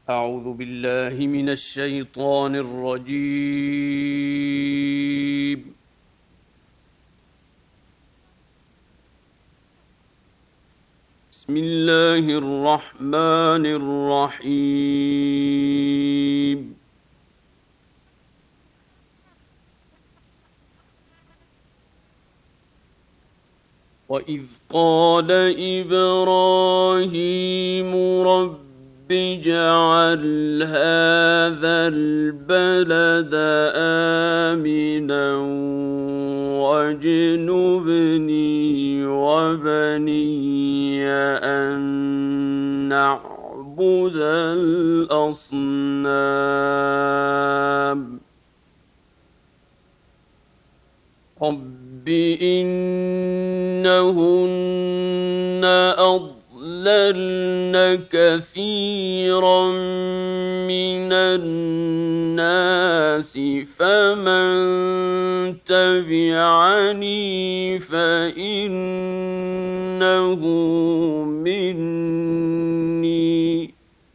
أعوذ بالله من الشيطان الرجيم. بسم الله الرحمن الرحيم. وإذ قال إبراهيم رب اجعل هذا البلد آمنا واجنبني وبني أن نعبد الأصنام رب إنهن أضللن كثيرا من الناس فمن تبعني فإنه مني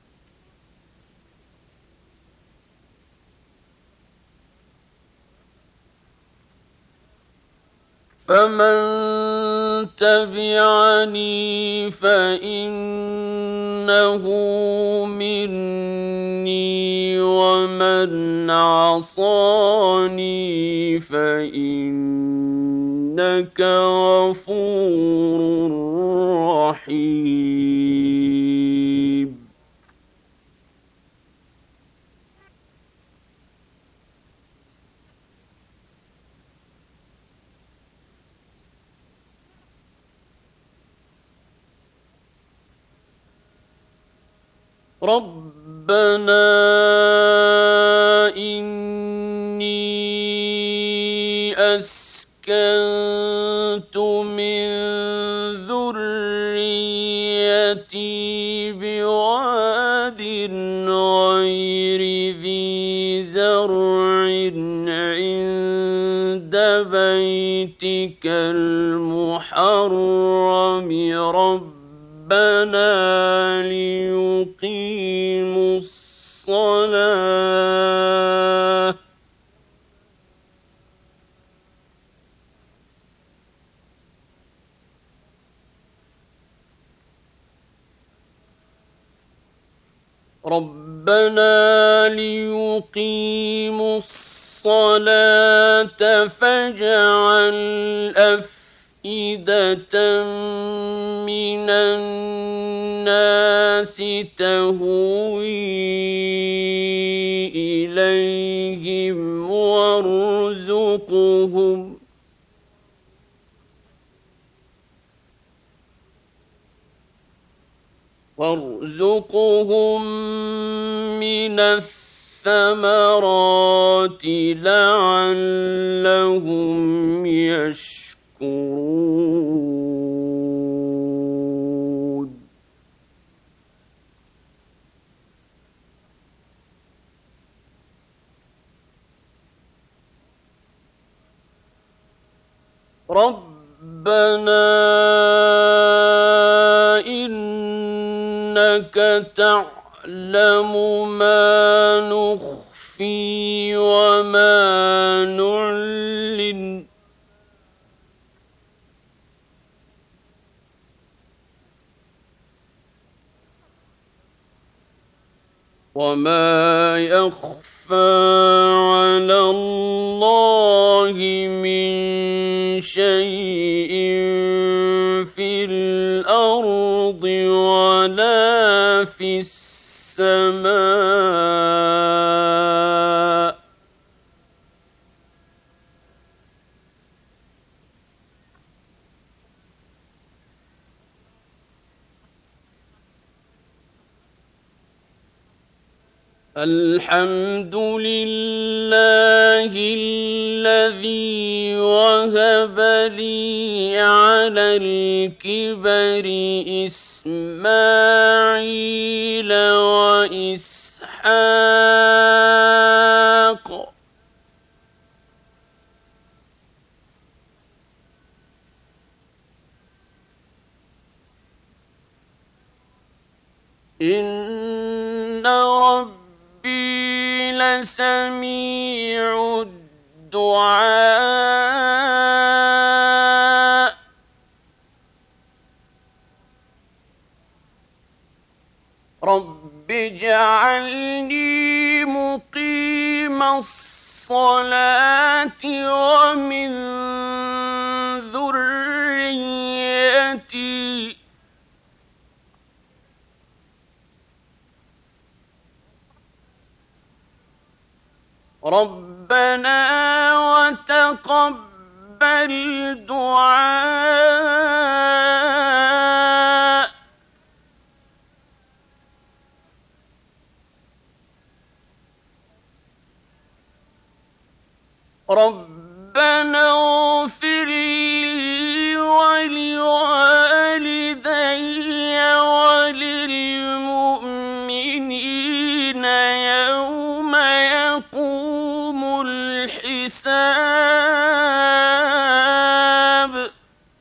ومن عصاني فإنك غفور رحيم. ربنا إني أسكنت من ذريتي بواد غير ذي زرع عند بيتك المحرم ربنا ليقيموا الصلاة فاجعل أفئدة من الناس تهوي إليهم وارزقهم من الثمرات لعلهم يشكرون. ربنا إنك تعلم ما نخفي وما نعلن وما يخفى على الله من شيء في الأرض ولا في السماء. الحمد لله الذي وهب لي على الكبر إسماعيل وإسحاق إن سميع الدعاء رب اجعلني مقيم الصلاة ومن ذريتي ربنا وتقبل دعاء ربنا اغفر لي ولوالدي وللمؤمنين يوم يقوم الحساب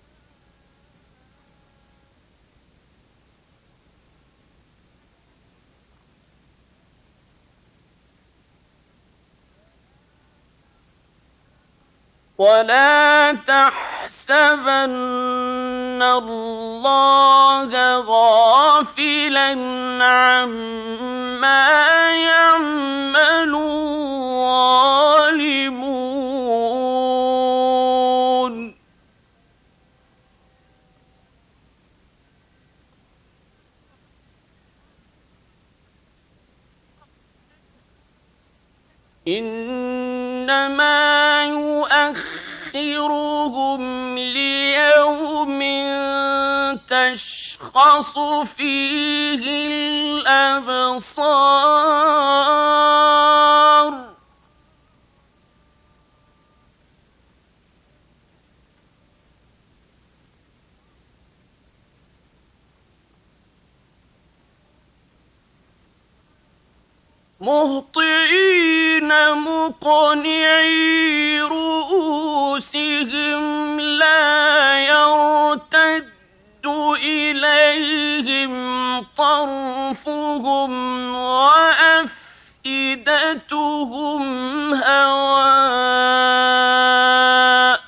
ولا تحسبن الله غافلا عما يعمل الظالمون إنما يؤخرهم ليوم تشخص فيه الأبصار مهطعين مقنعي رؤوسهم لا يرتد إليهم طرفهم وأفئدتهم هواء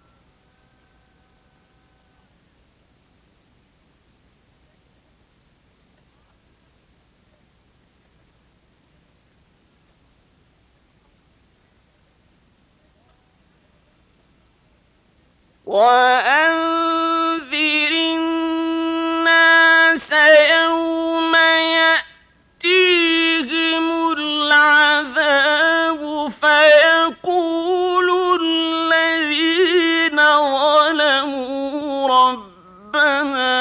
وأنذر الناس يوم يأتيهم العذاب فيقول الذين ظلموا ربنا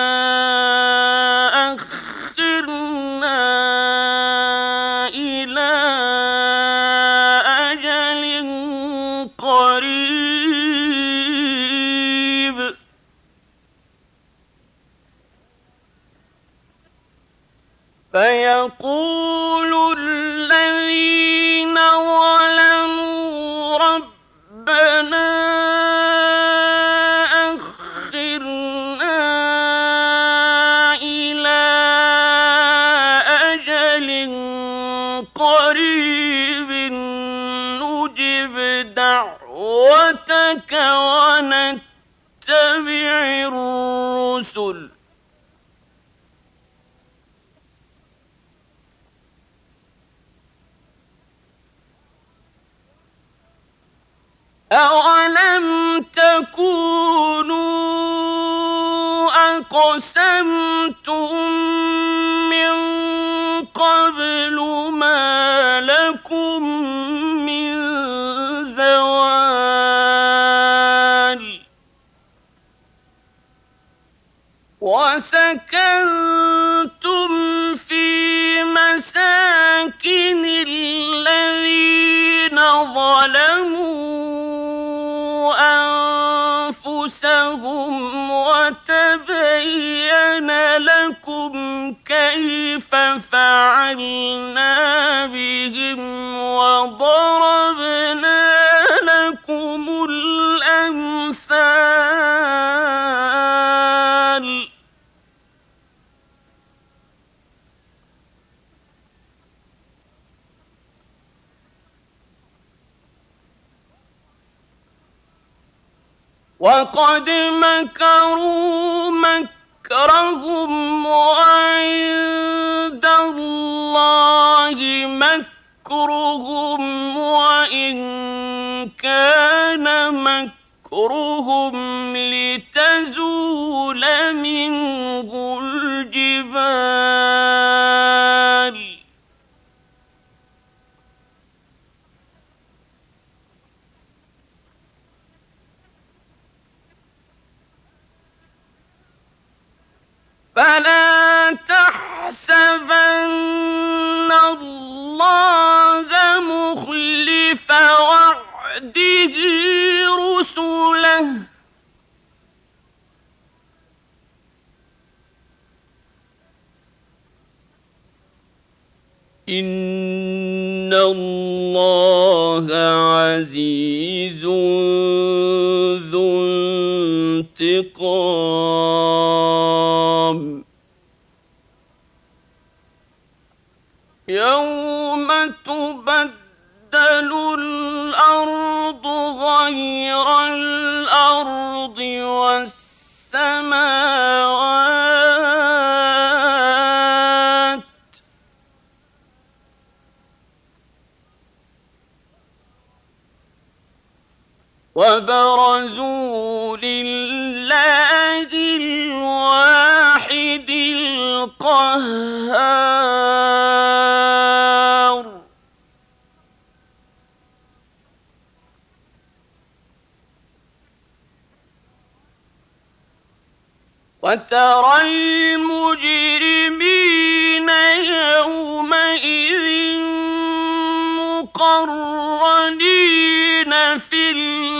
أخرنا إلى أجل قريب فيقول الذين ظلموا ربنا أخرنا إلى أجل قريب نجب دعوتك ونتبع الرسل أولم تكونوا أقسمتم من قبل ما لكم من زوال وسكنتم في مساكن الذين ظلموا أنفسهم وتبين لكم كيف فعلنا بهم وضربنا لكم الأمثال وقد مكروا مكرهم وعند الله مكرهم وإن كان مكرهم لتزول منه الجبال فلا تحسبن الله مخلف وعده رسله إن الله عزيز ذو انتقام يوم تبدل الأرض غير الأرض والسماوات وبرزوا لله الواحد القهار وترى المجرمين يومئذ مقرنين في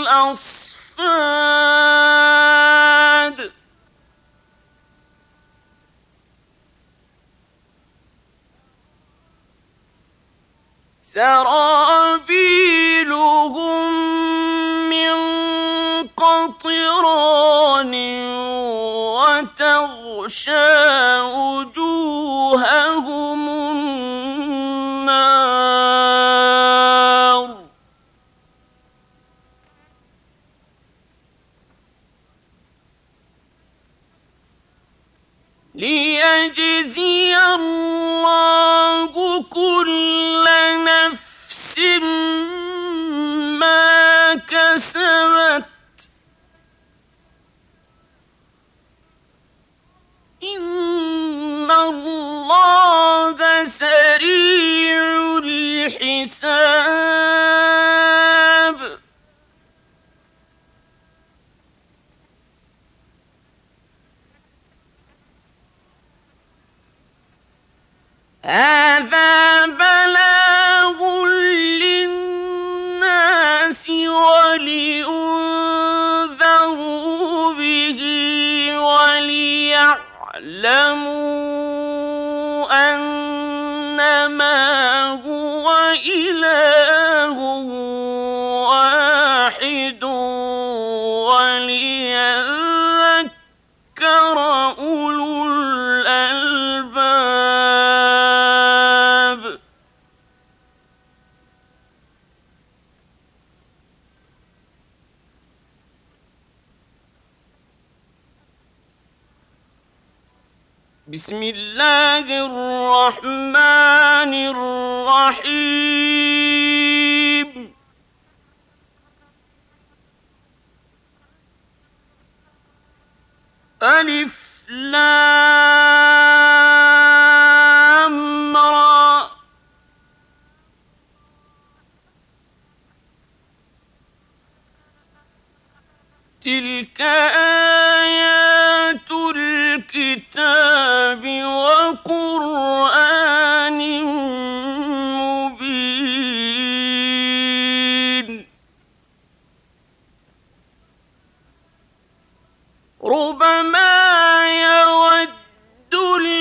الأصفاد سرابيلهم من قطران وتغشى وجوههم النار ليجزي الله كل نفس ما كسبت إن الله سريع الحساب هذا بلاغ للناس ولينذروا به وليعلموا أنما هو إله واحد وليذكر أولو الألباب بسم الله الرحمن الرحيم ألف لام را تلك آيات الكتاب وقرآن مبين ربما يود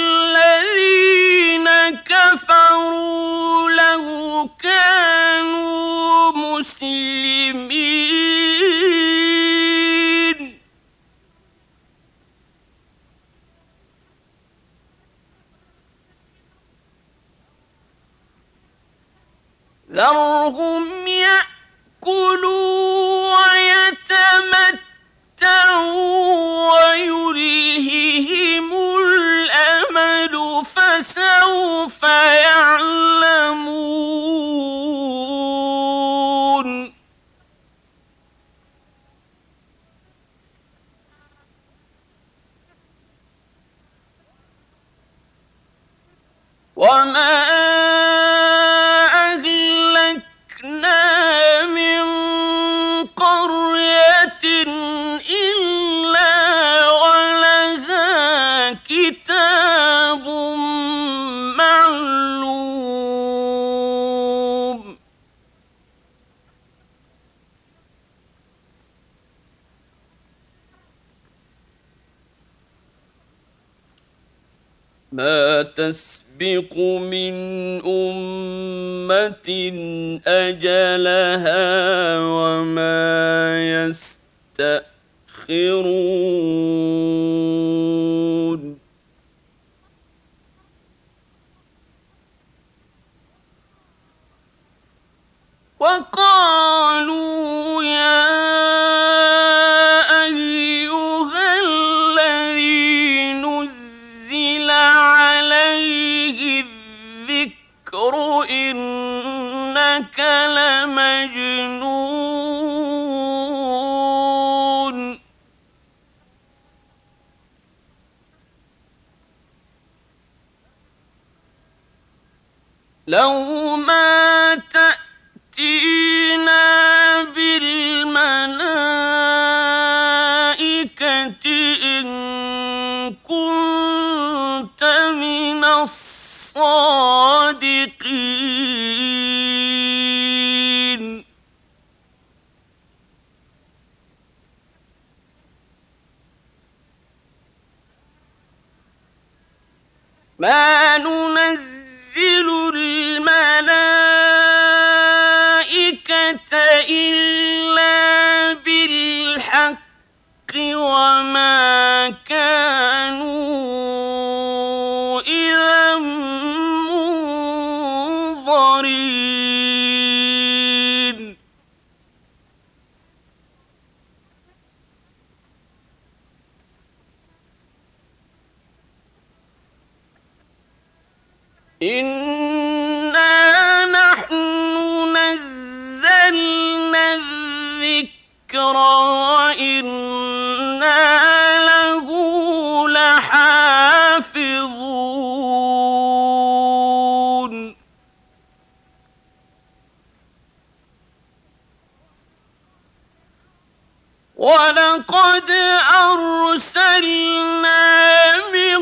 الذين كفروا لو كانوا مسلمين ذرهم يأكلوا ويتمتعوا فسوف يعلمون وما أهلكنا من قرية إلا ولها كتاب معلوم ما تسبق من أمة أجلها وما يستأخرون وقالوا يا أيها الذي نزل عليه الذكر إنك لمجنون لو ما تأتينا بالملائكة إن كنت من الصادقين ما ننزل الملائكة إلا بالحق وما كانوا إذا منظرين إنا نحن نزلنا الذكر وإنا له لحافظون ولقد أرسلنا من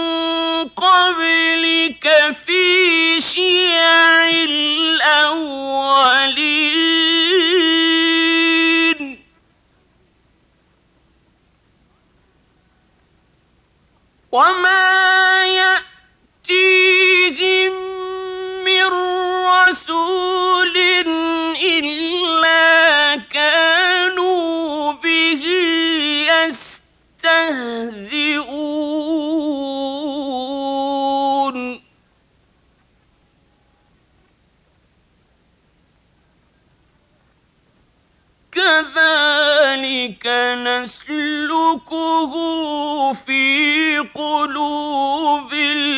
قبلك في شيع الأولين وما يأتيهم من رسول إلا كانوا به يستهزئون كذلك نسلكه في قلوب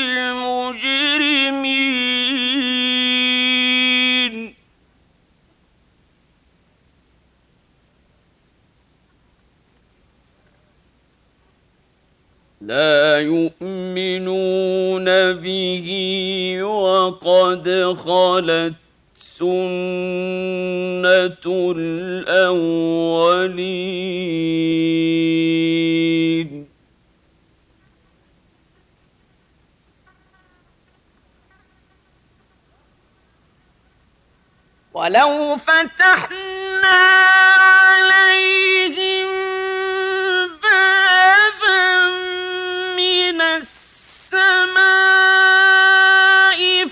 المجرمين لا يؤمنون به وقد خلت سنة الأولين ولو فتحنا عليهم بابا من السماء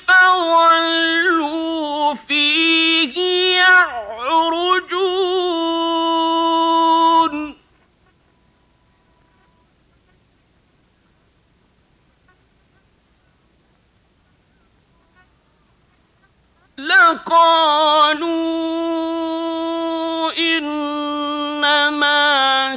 فظلوا فيه يعرجون لقالوا إنما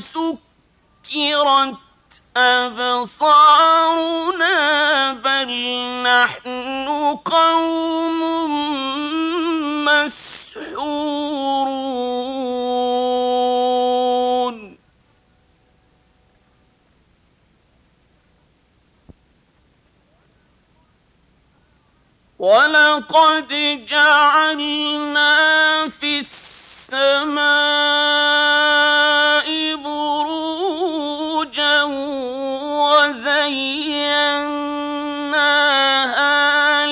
سكرت أبصارنا بل نحن قوم مسحورون ولقد جعلنا في السماء بروجا وزيناها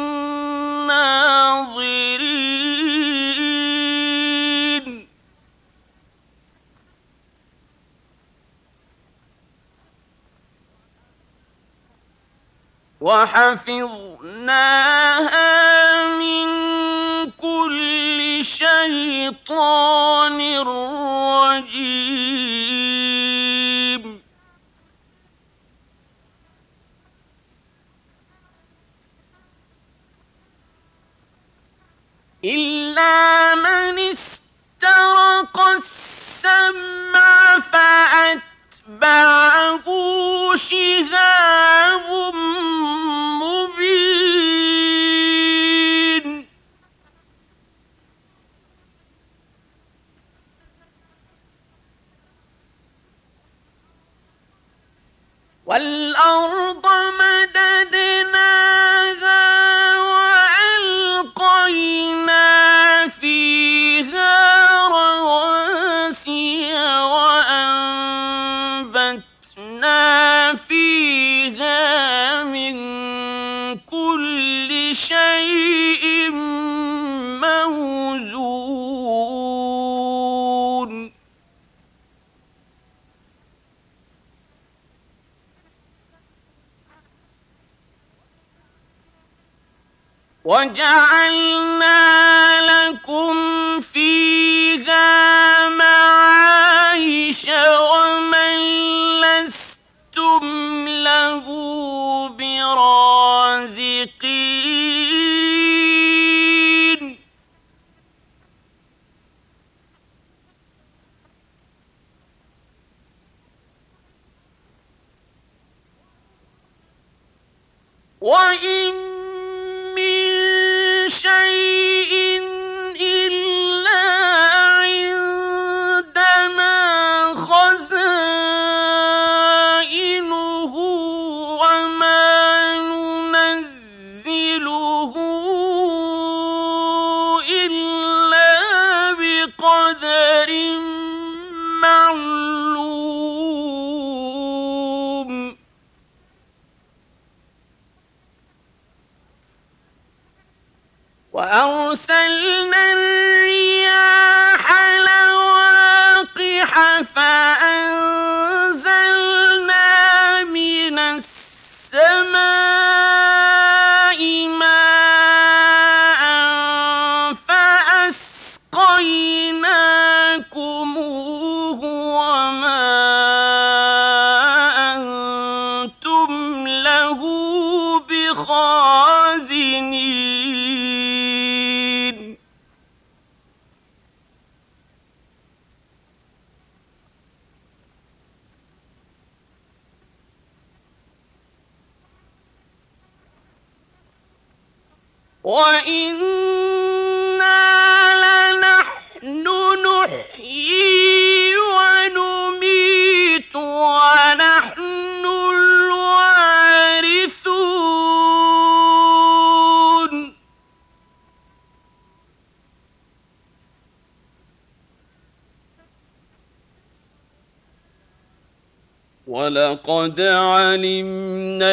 للناظرين وحفظناها من كل شيطان رجيم إلا من استرق السمع فأتبعه شهاب مبين والأرض مددناها وألقينا فيها رواسي وأنبتنا فيها من كل شيء موزون وجعلنا لكم فيها معايش ومن لستم له برازقين وإن من شيء إلا عندنا خزائنه وما ننزله إلا بقدر معلوم وأرسلنا الرياح لواقح فأنزلنا من السماء ماء فأسقيناكموه وما أنتم له بخازنين وإنا لنحن نحيي ونميت ونحن الوارثون ولقد علمنا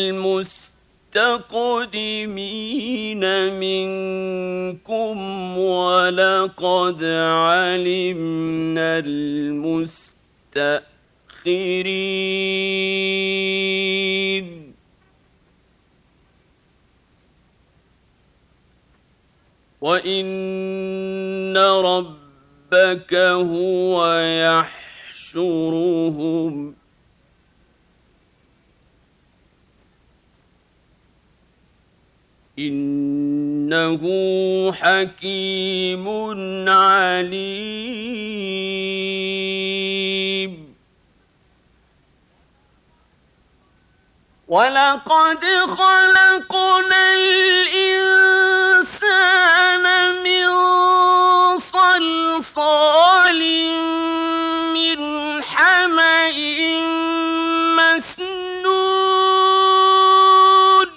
المستقدمين منكم ولقد علمنا المستأخرين وإن ربك هو يحشرهم إنه حكيم عليم وَلَقَدْ خَلَقْنَا الْإِنسَانَ مِنْ صَلْصَالٍ مِنْ حَمَإٍ مَسْنُونٍ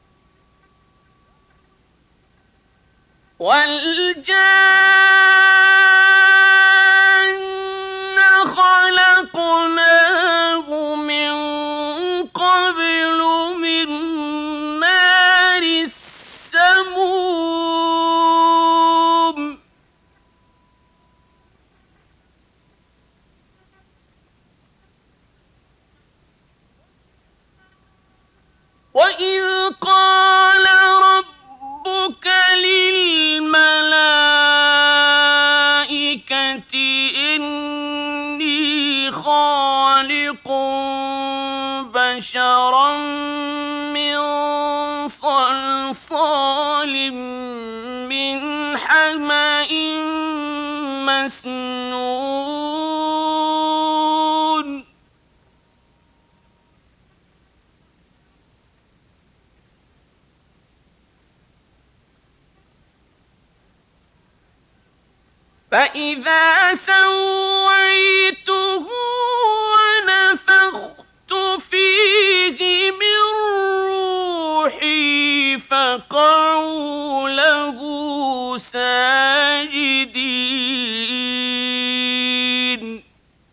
وَالْجَانَّ خَلَقْنَاهُ مِنْ قَبْلُ مِنْ نَارِ السَّمُومِ وَإِذْ قَالَ رَبُّكَ لِلْمَلَائِكَةِ إِنِّي خَالِقٌ بَشَرًا مِّن صَلْصَالٍ مِّنْ حَمَإٍ مَّسْنُونٍ فَإِذَا سَوَّيْتُهُ وَنَفَخْتُ فِيهِ مِن رُّوحِي فَقَعُوا لَهُ سَاجِدِينَ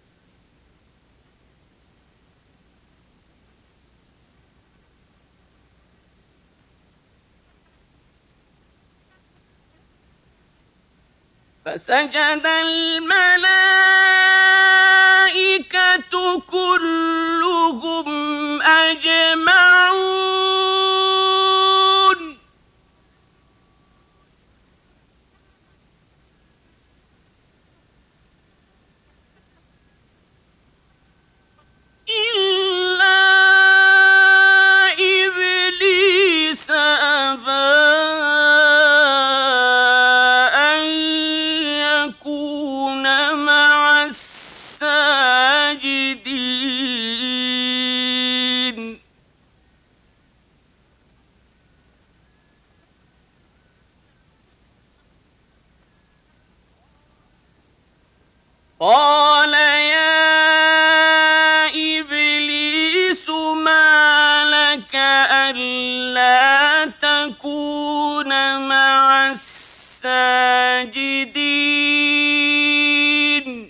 فَسَجَدَ الْمَلَائِكَةُ كُلُّهُمْ أَجْمَعُونَ إِلَّا إِبْلِيسَ أَبَىٰ أَن يَكُونَ مَعَ السَّاجِدِينَ قَالَ يَا إِبْلِيسُ مَا لَكَ أَلَّا تَكُونَ مَعَ السَّاجِدِينَ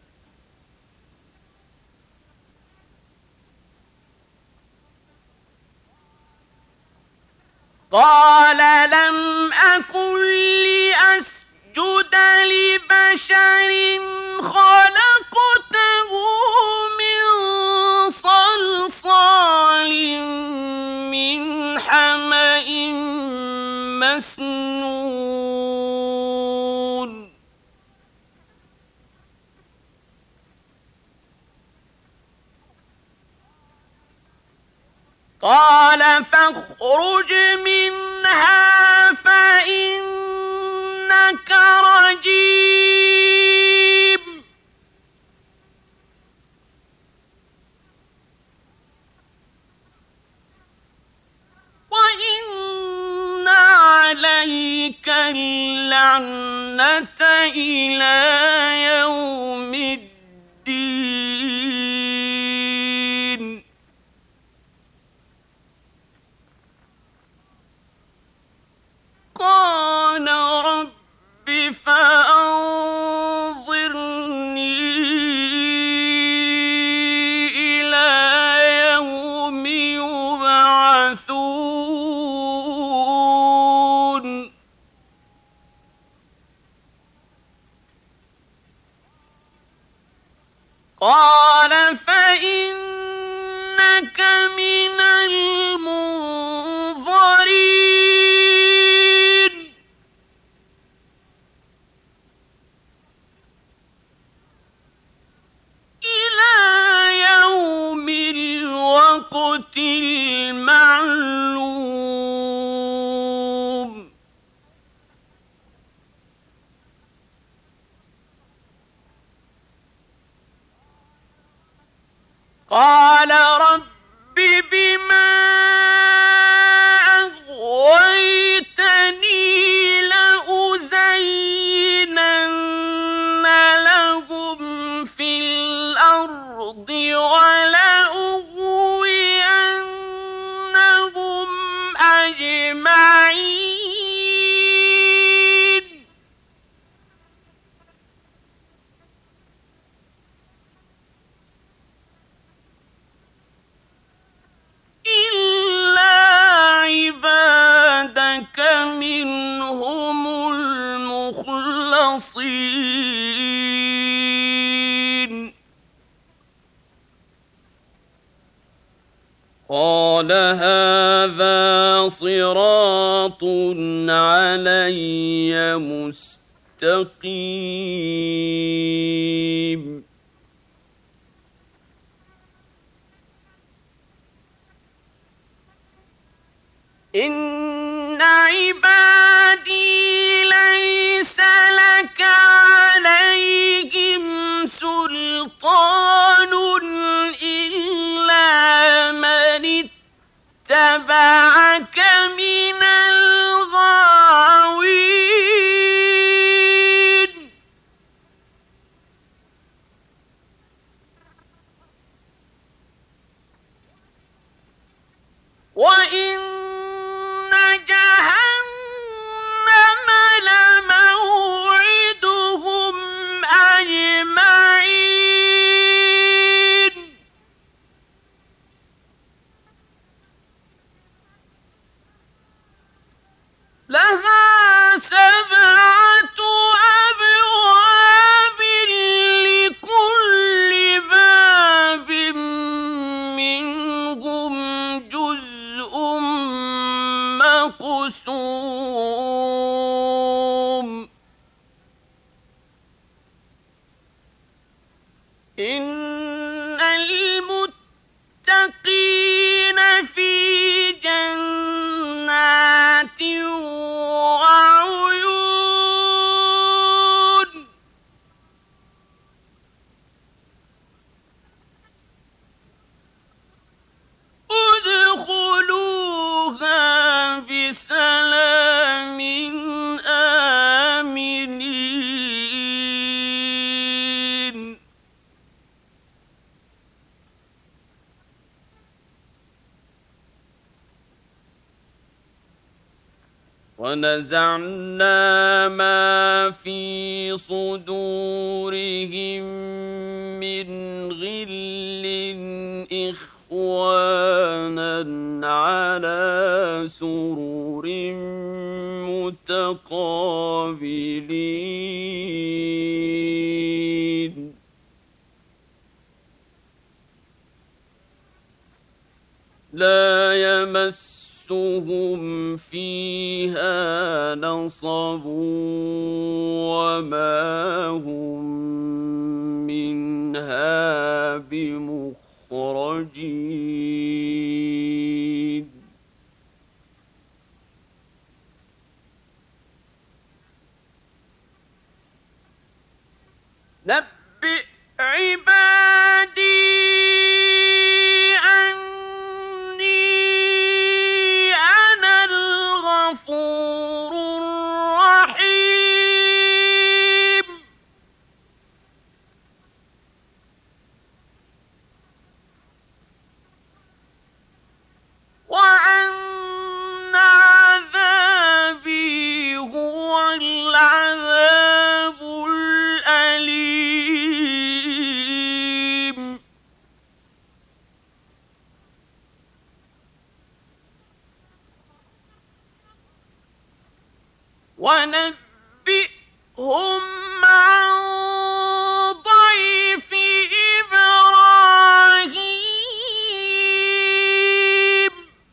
قَالَ لَمْ أَكُن لِّأَسْجُدَ لِبَشَرٍ خَلَقْتَهُ مِن صَلْصَالٍ مِّنْ حَمَإٍ مَّسْنُونٍ قَالَ فَاخْرُجْ مِنْهَا فَإِنَّكَ رَجِيمٌ وَإِنَّ عَلَيْكَ اللَّعْنَةَ إِلَىٰ يَوْمِ الدِّينِ قَالَ رَبِّ فَأَنظِرْنِي إِلَىٰ يَوْمِ يُبْعَثُونَ قَالَ فَإِنَّكَ مِنَ الْمُنظَرِينَ إِلَىٰ يَوْمِ الْوَقْتِ الْمَعْلُومِ قَالَ رَبِّ بِمَا الخاصين قال هذا صراط علي مستقيم إن عبادي ليس لك عليهم سلطان إلا من اتبعك من الغاوين وإن جهنم لموعدهم أجمعين لها 7 أبواب لكل باب منهم جزء مقسوم إن المتقين في جنات وعيون ادخلوها بسلام آمنين ونزعنا ما في صدورهم من غل إخوانا على سرر متقابلين لا يمسهم فيها نصب وما هم منها بمخرجين نبئ عبادي الغفور الرحيم وأن عذابي هو العذاب الأليم ونبئهم عن ضيف إبراهيم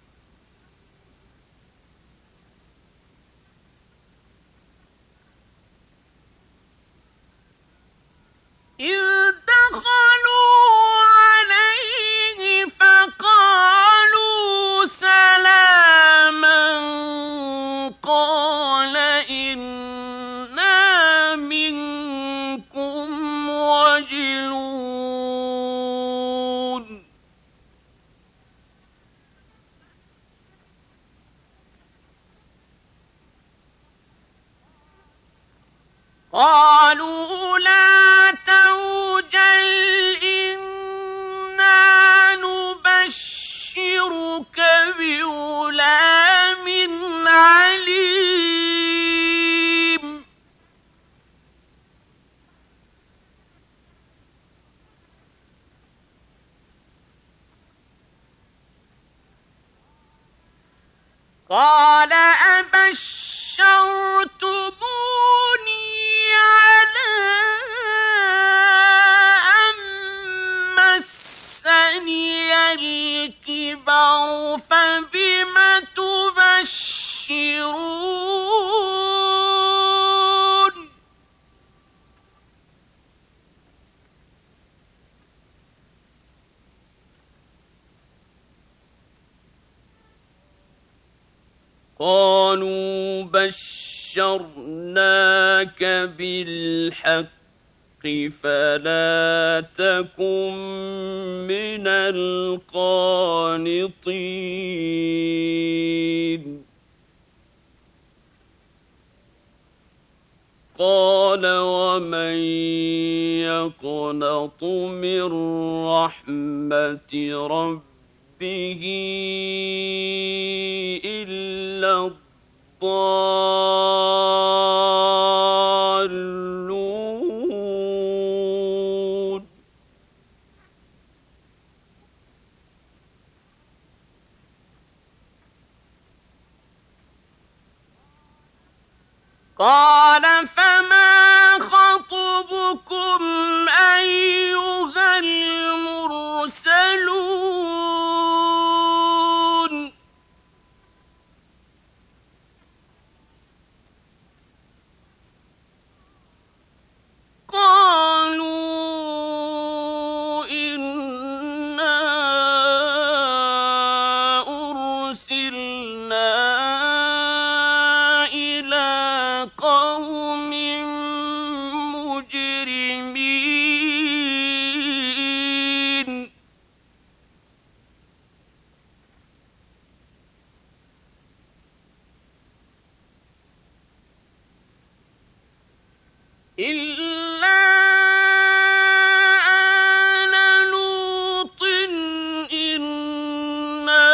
إذ دخلوا عليه فقالوا سلاما قال إنا منكم وجلون قالوا لا توجل إنا نبشرك بغلام عليم قال أبشرتموني قالوا بشرناك بالحق فلا تكن من القانطين قال ومن يقنط من رحمة ربه إلا الضالون قال فما خطبكم أيها المرسلون قالوا إنا أرسلنا إلى قوم مجرمين إلا آل لوط إنا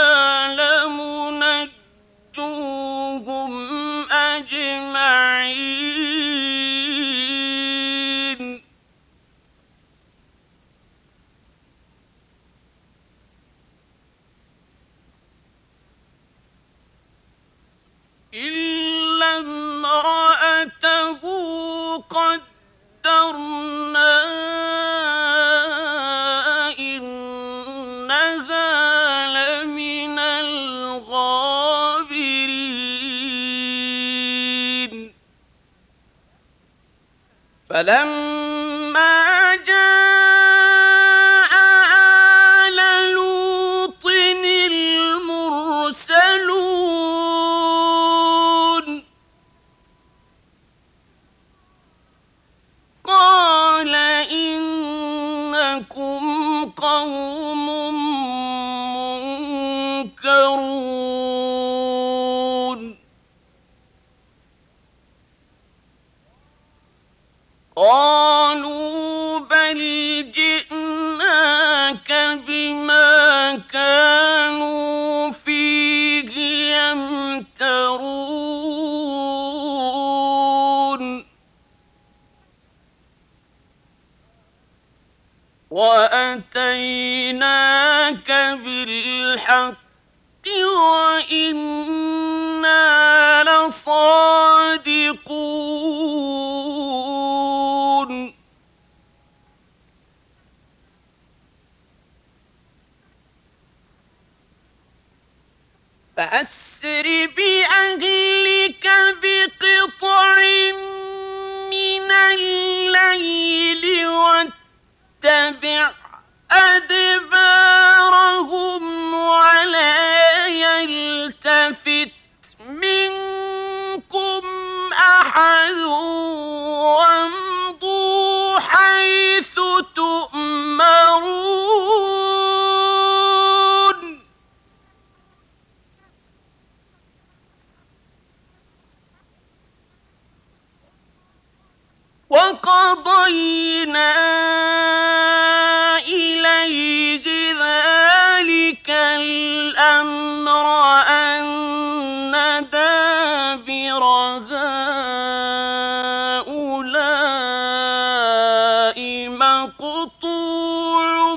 لمنجوهم أجمعين إلا امرأته قدرنا إنها لمن الغابرين فلما جاء آل لوط المرسلون قال إنكم قوم منكرون قالوا بل جئناك بما كانوا فيه يمترون وأتيناك بالحق وإنا لصادقون فأسر بأهلك بقطع من الليل واتبع أدبارهم ولا يلتفت منكم أحد وامضوا حيث تؤمرون وقضينا إليه ذلك الأمر أن دابر هؤلاء مقطوع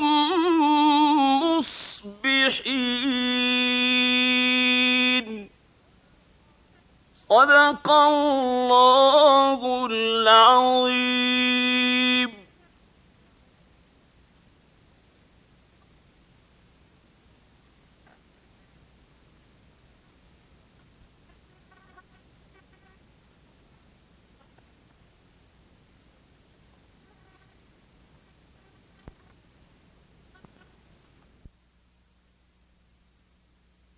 مصبحين صدق الله العظيم